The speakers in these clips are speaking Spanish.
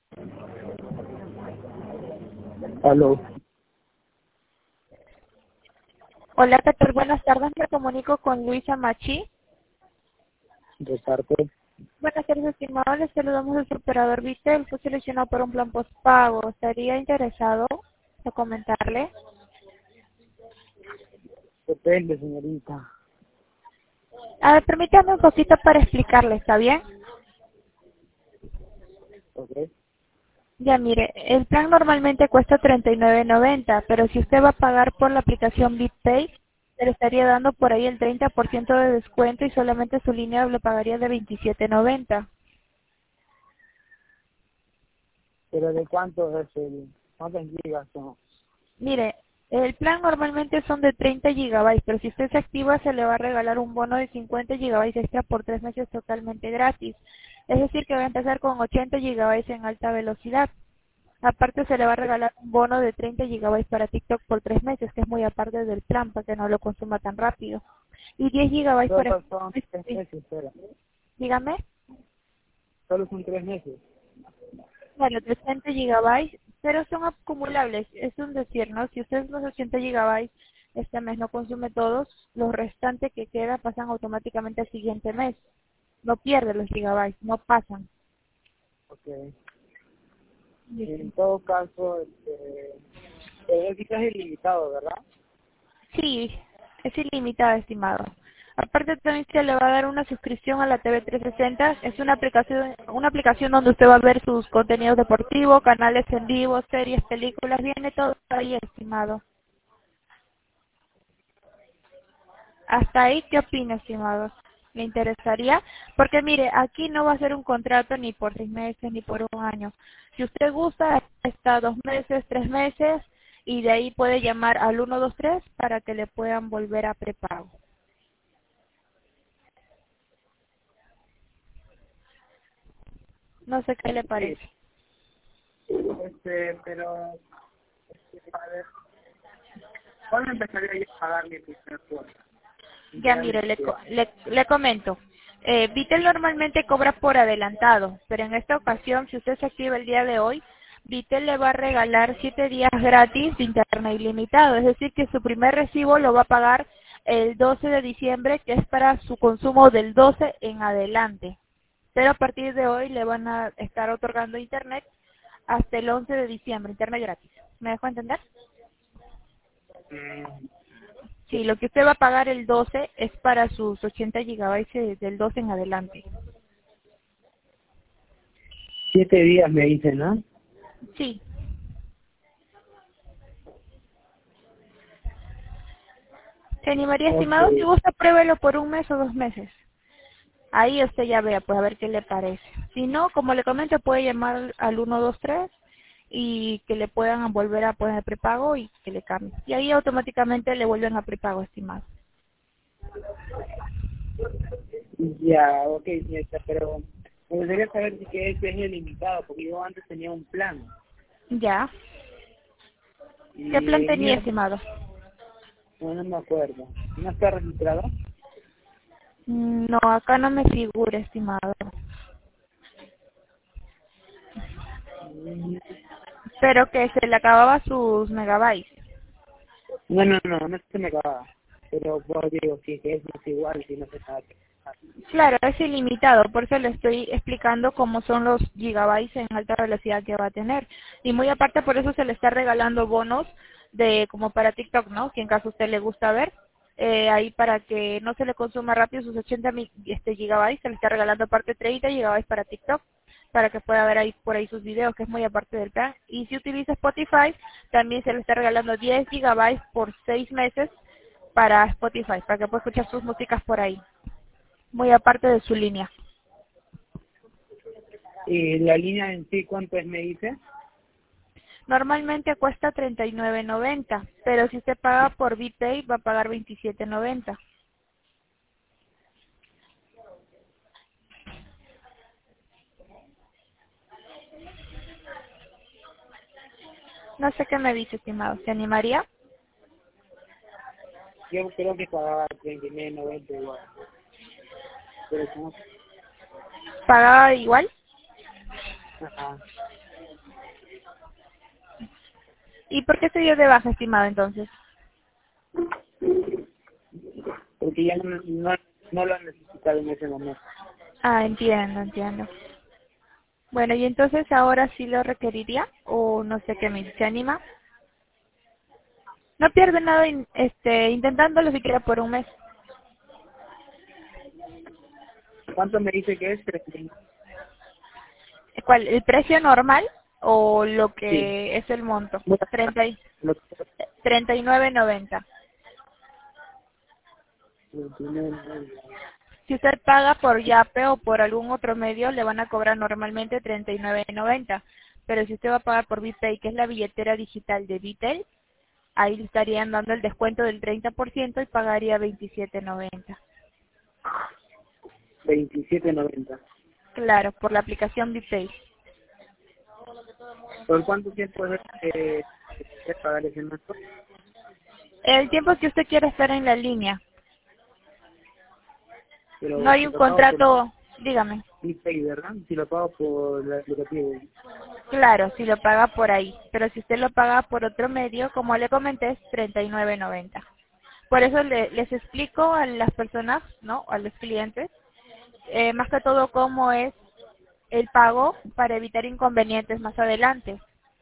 Aló, Hola, Peter, buenas tardes. Me comunico con Luisa Machi. de parte. Buenas tardes, estimado. Les saludamos del operador Vitel. Fue seleccionado por un plan postpago. ¿Estaría interesado en comentarle? Depende, señorita. A ver, permítame un poquito para explicarle, ¿está bien? Ok. Ya, mire, el plan normalmente cuesta 39.90, pero si usted va a pagar por la aplicación BitPay, se le estaría dando por ahí el 30% de descuento y solamente su línea le pagaría de 27.90. Pero ¿de cuánto es cuántas gigas son? Mire, el plan normalmente son de 30 gigabytes, pero si usted se activa se le va a regalar un bono de 50 gigabytes extra por 3 meses totalmente gratis. Es decir, que va a empezar con 80 gigabytes en alta velocidad. Aparte se le va a regalar un bono de 30 gigabytes para TikTok por 3 meses, que es muy aparte del plan para que no lo consuma tan rápido. Y 10 gigabytes para... Solo son 3 meses, pero. Dígame. Solo son 3 meses. Bueno, 300 gigabytes, pero son acumulables. Es un decir, ¿no? Si usted los 80 gigabytes este mes no consume todos, los restantes que queda pasan automáticamente al siguiente mes. No pierde los gigabytes, no pasan. Ok. En todo caso, es quizás ilimitado, ¿verdad? Sí, es ilimitado, estimado. Aparte también se le va a dar una suscripción a la TV 360. Es una aplicación donde usted va a ver sus contenidos deportivos, canales en vivo, series, películas, viene todo ahí, estimado. Hasta ahí, ¿qué opina, estimado? ¿Le interesaría? Porque mire, aquí no va a ser un contrato ni por 6 meses ni por un año. Si usted gusta, está 2 meses, 3 meses y de ahí puede llamar al 123 para que le puedan volver a prepago. No sé qué le Sí. parece. Pero, a ver, ¿cuándo empezaría yo a pagar mi primer cuota? Ya Ya mire, les quiero. le comento. Vitel normalmente cobra por adelantado, pero en esta ocasión, si usted se activa el día de hoy, Vitel le va a regalar 7 días gratis de internet ilimitado. Es decir, que su primer recibo lo va a pagar el 12 de diciembre, que es para su consumo del 12 en adelante. Pero a partir de hoy le van a estar otorgando internet hasta el 11 de diciembre, internet gratis. ¿Me dejo entender? Mm, Sí, lo que usted va a pagar el 12 es para sus 80 gigabytes del 12 en adelante. 7 días me dicen, ¿no? Sí. ¿Se animaría, Ok. estimado? Si gusta, pruébelo por un mes o 2 meses. Ahí usted ya vea, pues a ver qué le parece. Si no, como le comento, puede llamar al 123 y que le puedan volver a poner prepago y que le cambie. Y ahí automáticamente le vuelven a prepago, estimado. Ya, ok, señorita, pero me gustaría saber si que ese es ilimitado, porque yo antes tenía un plan. Ya. ¿Qué Y plan el tenía, mío, estimado? no me acuerdo. ¿No está registrado? No, acá no me figura, estimado. Mm, Pero que se le acababa sus megabytes. no se me acaba. Pero pues, digo, si es que es más igual, si no se sabe. Claro, es ilimitado, por eso le estoy explicando cómo son los gigabytes en alta velocidad que va a tener. Y muy aparte, por eso se le está regalando bonos de como para TikTok, ¿no? Que en caso a usted le gusta ver, ahí para que no se le consuma rápido sus 80 gigabytes, se le está regalando aparte 30 gigabytes para TikTok, para que pueda ver ahí por ahí sus videos, que es muy aparte del plan. Y si utiliza Spotify, también se le está regalando 10 gigabytes por 6 meses para Spotify, para que pueda escuchar sus músicas por ahí muy aparte de su línea. ¿Y la línea en sí cuánto es, me dice? Normalmente cuesta 39.90, pero si usted paga por BPay va a pagar 27.90. No sé qué me dice, estimado. ¿Se animaría? Yo creo que pagaba 39.90 igual. Pero como, ¿Pagaba igual? ajá. ¿Y por qué se dio de baja, estimado, entonces? porque ya no lo han necesitado en ese momento. Ah, entiendo, entiendo. Bueno, y entonces ahora sí lo requeriría, o no sé qué me dice, ¿se anima? No pierde nada intentándolo siquiera por un mes. ¿Cuánto me dice que es? 30. ¿Cuál? ¿El precio normal o lo Sí. que es el monto? Bueno, 39.90. lo- Si usted paga por Yape o por algún otro medio, le van a cobrar normalmente 39.90. Pero si usted va a pagar por BPay, que es la billetera digital de Bitel, ahí le estarían dando el descuento del 30% y pagaría 27.90. 27.90. Claro, por la aplicación BPay. ¿Por cuánto tiempo es que pagar ese monto? El tiempo que usted quiera estar en la línea. No Pero hay si un lo pago por contrato, dígame. ePay, ¿verdad? Si lo pago por el aplicativo. Claro, si lo paga por ahí. Pero si usted lo paga por otro medio, como le comenté, es 39.90. Por eso les explico a las personas, ¿no? A los clientes, más que todo cómo es el pago para evitar inconvenientes más adelante,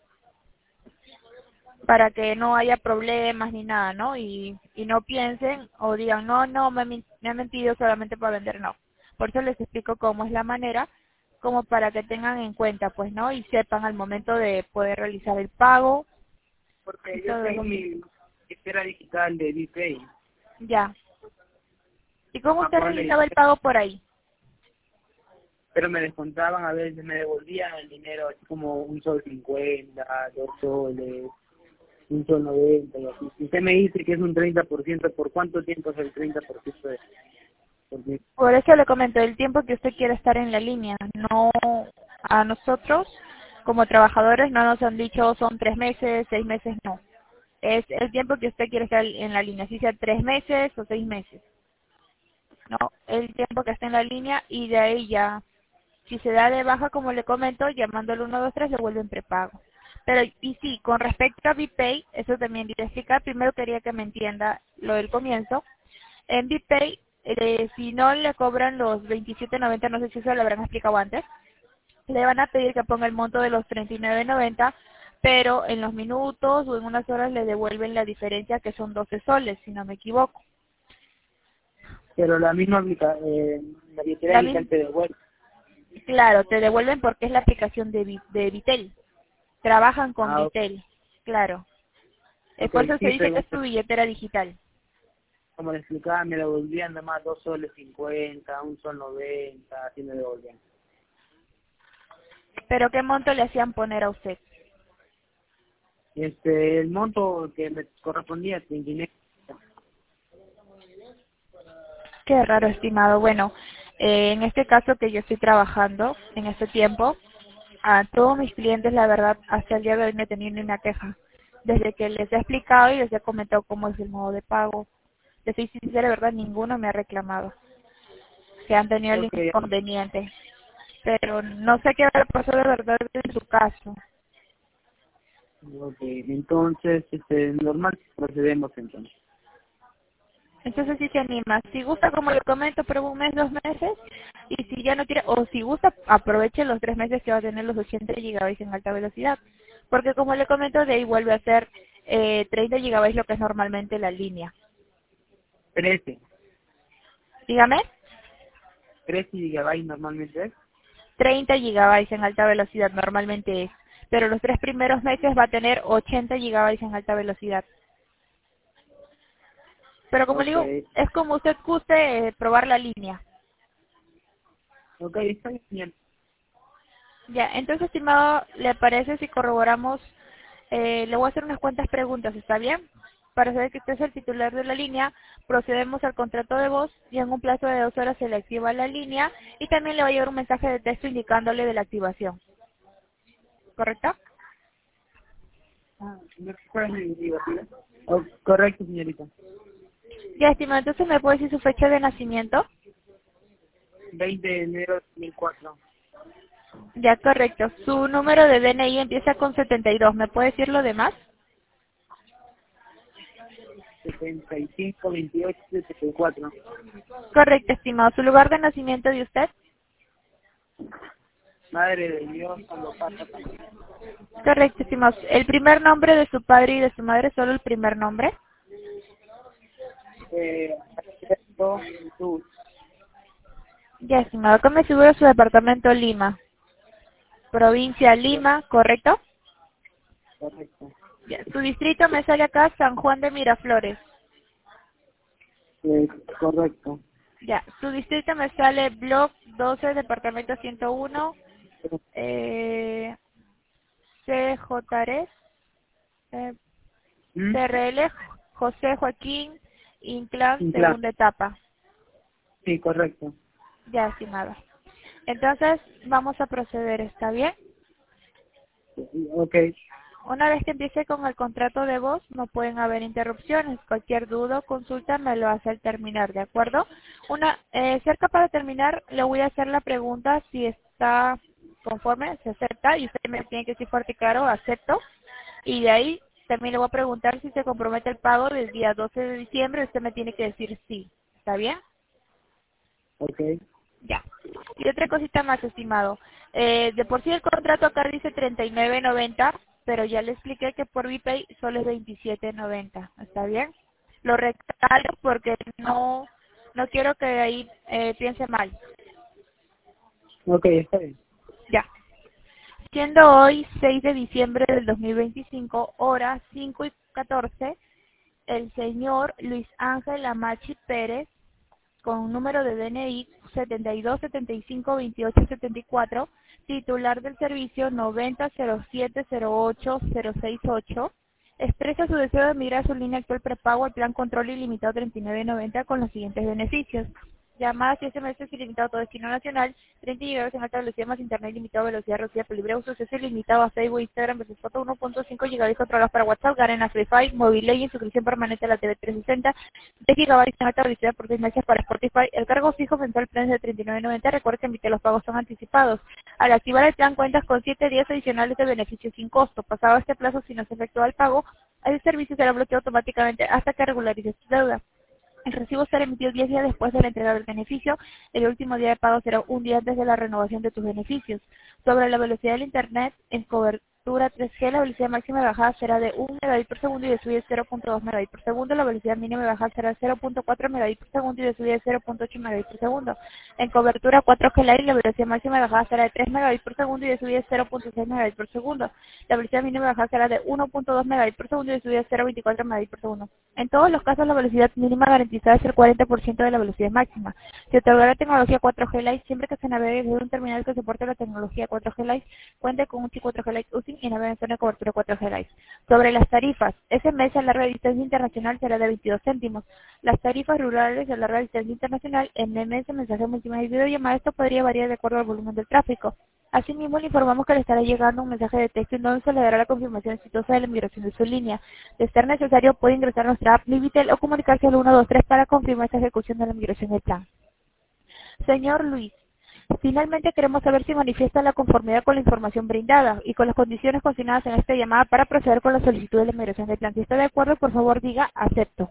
para que no haya problemas ni nada, ¿no? Y no piensen o digan, no, me han mentido solamente para vender, no. Por eso les explico cómo es la manera, como para que tengan en cuenta, pues, ¿no? Y sepan al momento de poder realizar el pago y Porque yo todo tengo eso. mi billetera digital de ePay. Ya. ¿Y cómo A usted ponerle, realizaba el pago por ahí? pero me descontaban, a veces me devolvían el dinero, así como 1,50 2 soles, 1,90 y así. Si usted me dice que es un 30%, ¿por cuánto tiempo es el 30% de...? Porque, Por eso le comento el tiempo que usted quiere estar en la línea. No, a nosotros como trabajadores no nos han dicho son 3 meses, 6 meses, no. Es el tiempo que usted quiere estar en la línea, si sea 3 meses o 6 meses. No, el tiempo que está en la línea y de ahí ya, si se da de baja, como le comento, llamando al 123 le vuelven prepago. Pero, y sí, con respecto a BPay, eso también quería explicar. Primero quería que me entienda lo del comienzo. En BPay, si no le cobran los 27.90, no sé si eso lo habrán explicado antes, le van a pedir que ponga el monto de los 39.90, pero en los minutos o en unas horas le devuelven la diferencia, que son 12 soles, si no me equivoco. pero la misma la billetera La digital misma, te devuelve. claro, te devuelven porque es la aplicación de Bitel. Trabajan con Ah, Bitel, claro. ok, Por eso se sí, dice que pero es tu billetera digital. como le explicaba, me devolvían nada más 2,50 1,90 así me devolvían. Pero ¿qué monto le hacían poner a usted? El monto que me correspondía, 39. Qué raro, estimado. Bueno, en este caso que yo estoy trabajando en este tiempo, a todos mis clientes, la verdad, hasta el día de hoy no he tenido ni una queja. Desde que les he explicado y les he comentado cómo es el modo de pago, les soy sincera, de verdad, ninguno me ha reclamado que han tenido el Ok, inconveniente. Pero no sé qué habrá pasado de verdad en su caso. ok, entonces, normal, procedemos entonces. Entonces sí se anima. Si gusta, como le comento, prueba un mes, 2 meses. Y si ya no quiere, o si gusta, aproveche los 3 meses que va a tener los 80 gigabytes en alta velocidad. Porque como le comento, de ahí vuelve a ser 30 gigabytes lo que es normalmente la línea. 13 Dígame, 13 gigabytes normalmente es. 30 gigabytes en alta velocidad normalmente es. Pero los 3 primeros meses va a tener 80 gigabytes en alta velocidad. Pero como le Ok, digo, es como usted guste probar la línea. ok, está bien. Ya, entonces, estimado, ¿le parece si corroboramos? Le voy a hacer unas cuantas preguntas, ¿está bien? Para saber que usted es el titular de la línea, procedemos al contrato de voz y en un plazo de 2 horas se le activa la línea y también le va a llegar un mensaje de texto indicándole de la activación, ¿correcto? Ah, ¿me recuerdas mi divertida? Oh, correcto, señorita. Ya, estimado, entonces, ¿me puede decir su fecha de nacimiento? 20 de enero de 2004. Ya, correcto. Su número de DNI empieza con 72, ¿me puede decir lo demás? 752874. Correcto, estimado. ¿Su lugar de nacimiento de usted? Madre de Dios, cuando pasa. Correcto, estimado. ¿El primer nombre de su padre y de su madre, solo el primer nombre? Alberto Jesús. Ya, estimado. Acá me figura su departamento Lima. Provincia Lima, ¿correcto? Correcto. Ya. Su distrito me sale acá San Juan de Miraflores. Correcto. Ya. Su distrito me sale Block 12, departamento 101, CJRES, ¿Mm? CRL, José Joaquín, Inclán, Inclán. segunda etapa. Sí, correcto. Ya, estimada. Entonces, vamos a proceder, ¿está bien? Ok. Una vez que empiece con el contrato de voz, no pueden haber interrupciones. Cualquier duda o consulta me lo hace al terminar, ¿de acuerdo? Cerca para terminar, le voy a hacer la pregunta si está conforme, se acepta, y usted me tiene que decir fuerte y claro, acepto. Y de ahí también le voy a preguntar si se compromete el pago del día 12 de diciembre, usted me tiene que decir sí. ¿Está bien? Ok. Ya. Y otra cosita más, estimado. De por sí el contrato acá dice 39.90, pero ya le expliqué que por VPay solo es 27.90. ¿Está bien? Lo recalco porque no quiero que ahí piense mal. Ok, está bien. Ya. Siendo hoy 6 de diciembre del 2025, hora 5:14, el señor Luis Ángel Amachi Pérez, con un número de DNI 72752874, titular del servicio 90070868, expresa su deseo de migrar su línea actual prepago al plan control ilimitado 39.90 con los siguientes beneficios: llamadas y SMS ilimitado a todo destino nacional, 30 GB en alta velocidad más internet ilimitado, velocidad reducida por libre uso, acceso ilimitado a Facebook, Instagram, versus foto, 1.5 GB controlados para WhatsApp, Garena, Free Fire, Mobile y suscripción permanente a la TV 360, 10 GB en alta velocidad por 6 meses para Spotify. El cargo fijo mensual plan de 39.90. Recuerda que emite los pagos son anticipados. Al activar el plan cuentas con 7 días adicionales de beneficio sin costo. Pasado este plazo, si no se efectúa el pago, el servicio será bloqueado automáticamente hasta que regularices tu deuda. El recibo será emitido 10 días después de la entrega del beneficio. El último día de pago será un día antes de la renovación de tus beneficios. Sobre la velocidad del Internet, en cobertura 3G, la velocidad máxima de bajada será de 1 megabit por segundo y de subida 0.2 megabit por segundo. La velocidad mínima de bajada será 0.4 megabit por segundo y de subida 0.8 megabit por segundo. En cobertura 4G Live, la velocidad máxima de bajada será de 3 megabit por segundo y de subida 0.6 megabit por segundo. La velocidad mínima de bajada será de 1.2 megabit por segundo y de subida 0.24 megabit por segundo. En todos los casos, la velocidad mínima garantizada es el 40% de la velocidad máxima. Se otorgará la tecnología 4G Lite siempre que se navegue desde un terminal que soporte la tecnología 4G Lite, cuente con un chip 4G Lite USIN y navegue en zona de cobertura 4G Lite. Sobre las tarifas, SMS a larga distancia internacional será de 22 céntimos. Las tarifas rurales a larga distancia internacional, MMS, mensaje multimedia y videollamada, esto podría variar de acuerdo al volumen del tráfico. Asimismo, le informamos que le estará llegando un mensaje de texto en donde se le dará la confirmación exitosa de la migración de su línea. De ser necesario, puede ingresar a nuestra app Mivitel o comunicarse al 123 para confirmar esta ejecución de la migración del plan. Señor Luis, finalmente queremos saber si manifiesta la conformidad con la información brindada y con las condiciones consignadas en esta llamada para proceder con la solicitud de la migración del plan. Si está de acuerdo, por favor diga acepto.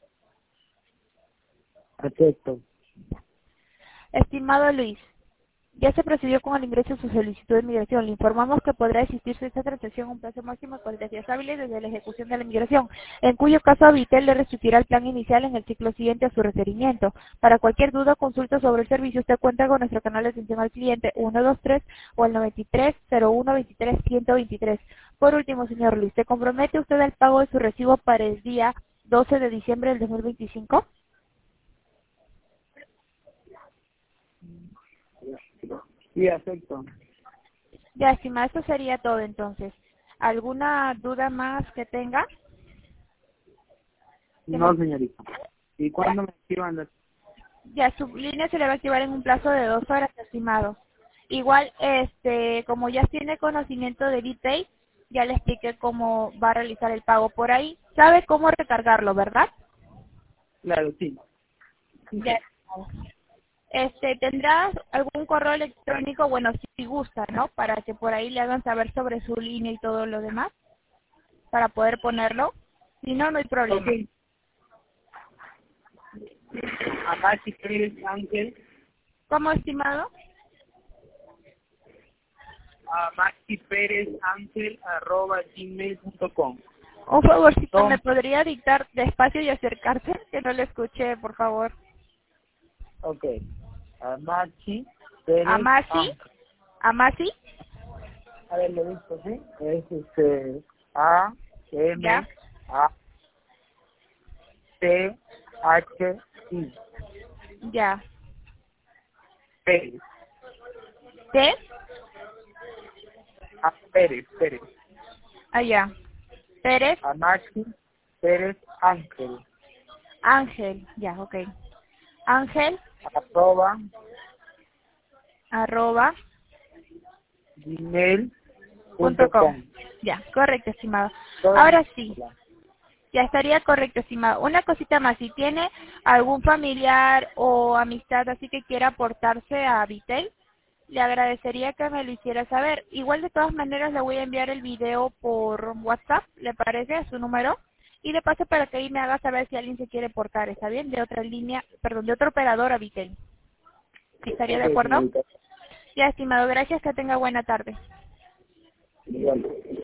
Acepto. Estimado Luis, ya se procedió con el ingreso de su solicitud de migración. Le informamos que podrá existirse esta transacción un plazo máximo de 40 días hábiles desde la ejecución de la migración, en cuyo caso Habitel le restituirá el plan inicial en el ciclo siguiente a su requerimiento. Para cualquier duda o consulta sobre el servicio, usted cuenta con nuestro canal de atención al cliente 123 o al 93 01 23 123. Por último, señor Luis, ¿se compromete usted al pago de su recibo para el día 12 de diciembre del 2025? Sí, acepto. Ya, estimada, esto sería todo entonces. ¿Alguna duda más que tenga? No, señorita. ¿Y cuándo me activan las... Ya, su línea se le va a activar en un plazo de 2 horas, estimado. Igual, como ya tiene conocimiento de VPay, ya le expliqué cómo va a realizar el pago por ahí. ¿Sabe cómo recargarlo, verdad? Claro, sí. Ya. ¿Tendrá algún correo electrónico? Bueno, si gusta, ¿no? Para que por ahí le hagan saber sobre su línea y todo lo demás, para poder ponerlo. Si no, no hay Ok. problema. A Maxi Pérez Ángel, ¿Cómo, estimado? a Maxi Pérez Ángel @gmail.com. Un favorcito, No, ¿me podría dictar despacio y acercarse? Que no le escuché, por favor. ok. A Maxi Pérez Amasi, Ángel. Amasi, A ver, lo visto, ¿sí? Es A ya, M A T H I ya. Pérez. ¿T? Pérez. Allá. Pérez, A Maxi Pérez Ángel Ángel, ya, ok. Ángel, arroba, @gmail.com. .com. Ya, correcto, estimado. Todo en Ahora sí, minúscula. ya estaría correcto, estimado. Una cosita más, si tiene algún familiar o amistad así que quiera aportarse a Vitel, le agradecería que me lo hiciera saber. Igual de todas maneras le voy a enviar el video por WhatsApp, ¿le parece? A su número. Y de paso para que ahí me haga saber si alguien se quiere portar, ¿está bien? De otra línea, perdón, de otro operador a Vitel. ¿Estaría Ok, de acuerdo? señorita. Ya, estimado, gracias, que tenga buena tarde. Igual.